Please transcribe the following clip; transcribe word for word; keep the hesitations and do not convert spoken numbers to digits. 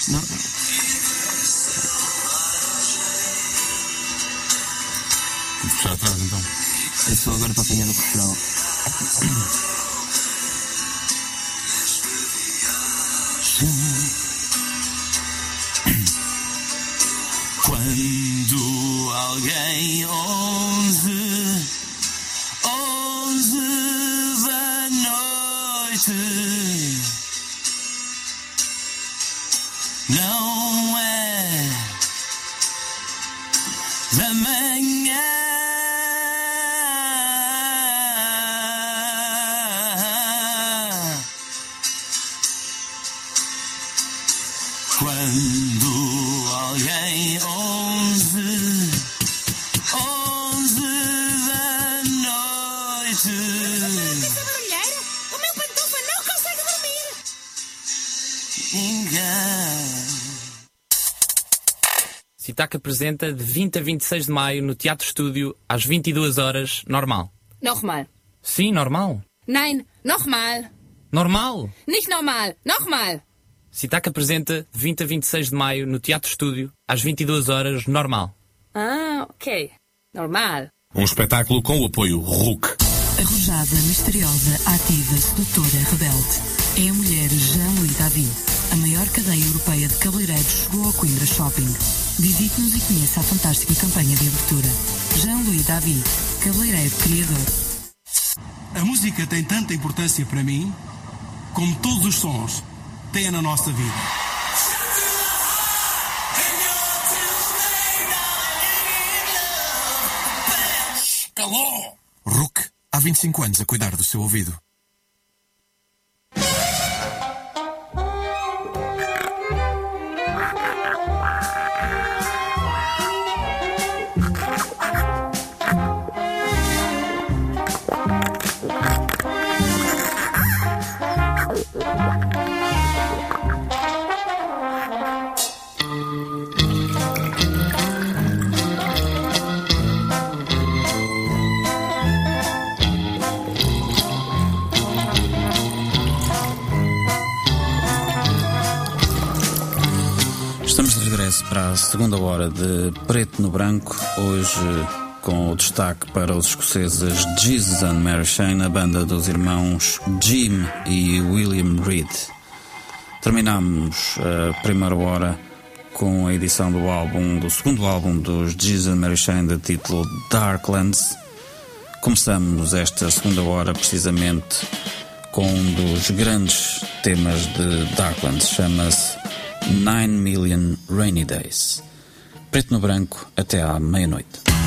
Não. Vou puxar atrás então. É só agora para apanhar o refrão. Quando alguém onze, onze da noite, não é da manhã. Quando alguém onze, onze da noite. Essa barulheira, o meu pantufa não consegue dormir. Ninguém. Citac apresenta de vinte a vinte e seis de maio no Teatro Estúdio às vinte e duas horas, normal. Nochmal. Sim, normal. Nein, nochmal. Normal! Nicht normal, nochmal. Citac apresenta de vinte a vinte e seis de maio no Teatro Estúdio às vinte e duas horas, normal. Ah, ok. Normal. Um espetáculo com o apoio R U C. Arrojada, misteriosa, ativa, sedutora, rebelde. É a mulher Jean-Louis David. A maior cadeia europeia de cabeleireiros chegou ao Coimbra Shopping. Visite-nos e conheça a fantástica campanha de abertura. Jean-Louis David, cabeleireiro criador. A música tem tanta importância para mim como todos os sons têm na nossa vida. Calou! R U C, há vinte e cinco anos a cuidar do seu ouvido. Para a segunda hora de Preto no Branco, hoje com o destaque para os escoceses Jesus and Mary Chain, a banda dos irmãos Jim e William Reid. Terminamos a primeira hora com a edição do álbum, do segundo álbum dos Jesus and Mary Chain, de título Darklands. Começamos esta segunda hora precisamente com um dos grandes temas de Darklands, chama-se Nine Million Rainy Days. Preto no Branco até à meia-noite.